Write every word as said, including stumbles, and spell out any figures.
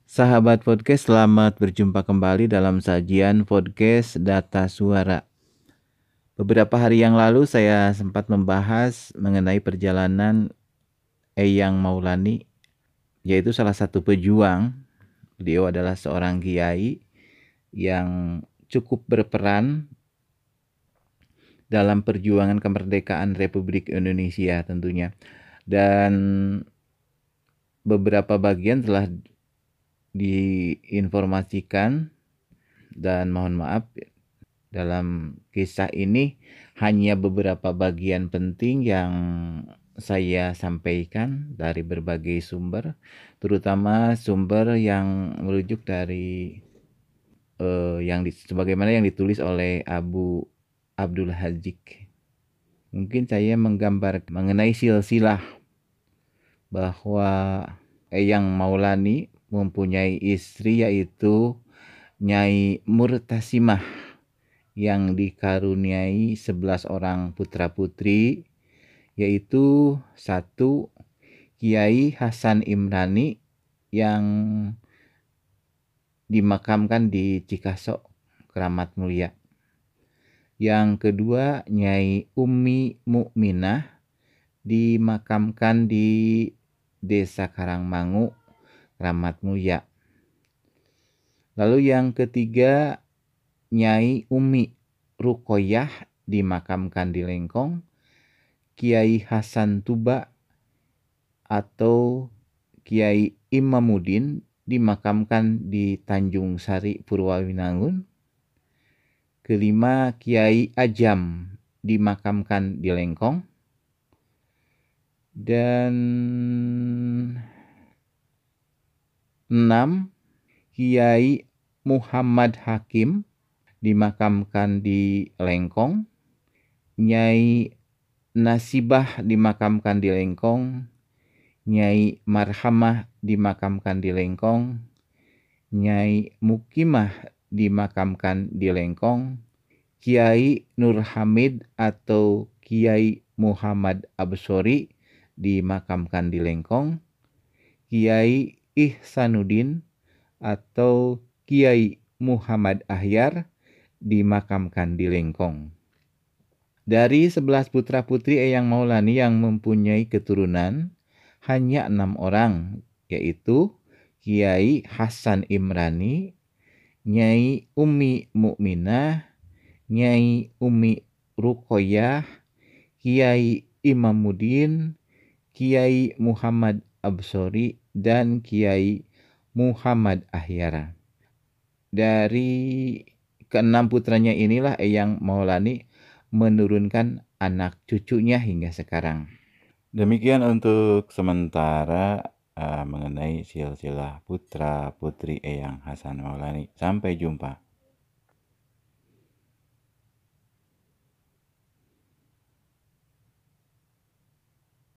Sahabat podcast, selamat berjumpa kembali dalam sajian podcast Data Suara. Beberapa hari yang lalu saya sempat membahas mengenai perjalanan Eyang Maulani, yaitu salah satu pejuang. Beliau adalah seorang kiai yang cukup berperan dalam perjuangan kemerdekaan Republik Indonesia tentunya. Dan beberapa bagian telah diinformasikan, dan mohon maaf dalam kisah ini hanya beberapa bagian penting yang saya sampaikan dari berbagai sumber, terutama sumber yang merujuk dari eh, yang di, sebagaimana yang ditulis oleh Abu Abdul Hazik. Mungkin saya menggambar mengenai silsilah bahwa Eyang Maulani mempunyai istri yaitu Nyai Murtasimah yang dikaruniai sebelas orang putra-putri, yaitu satu Kiai Hasan Imrani yang dimakamkan di Cikasok, Keramat Mulia. Yang kedua Nyai Umi Mukminah dimakamkan di Desa Karangmangu, Keramat Mulia. Lalu yang ketiga Nyai Umi Rukoyah dimakamkan di Lengkong. Kiai Hasan Tuba atau Kiai Imamuddin dimakamkan di Tanjung Sari, Purwawinangun. Kelima Kiai Ajam dimakamkan di Lengkong. Dan enam Kiai Muhammad Hakim dimakamkan di Lengkong. Nyai Nasibah dimakamkan di Lengkong. Nyai Marhamah dimakamkan di Lengkong. Nyai Mukimah dimakamkan di Lengkong. Kiai Nur Hamid atau Kiai Muhammad Absori dimakamkan di Lengkong. Kiai Ihsanuddin atau Kiai Muhammad Ahyar dimakamkan di Lengkong. Dari sebelas putra-putri Eyang Maulani yang mempunyai keturunan hanya enam orang, yaitu Kiai Hasan Imrani, Nyai Umi Mukminah, Nyai Umi Rukoyah, Kiai Imamuddin, Kiai Muhammad Absori, dan Kiai Muhammad Ahyar. Dari keenam putranya inilah Eyang Maulani menurunkan anak cucunya hingga sekarang. Demikian untuk sementara uh, mengenai silsilah putra putri Eyang Hasan Maulani. Sampai jumpa.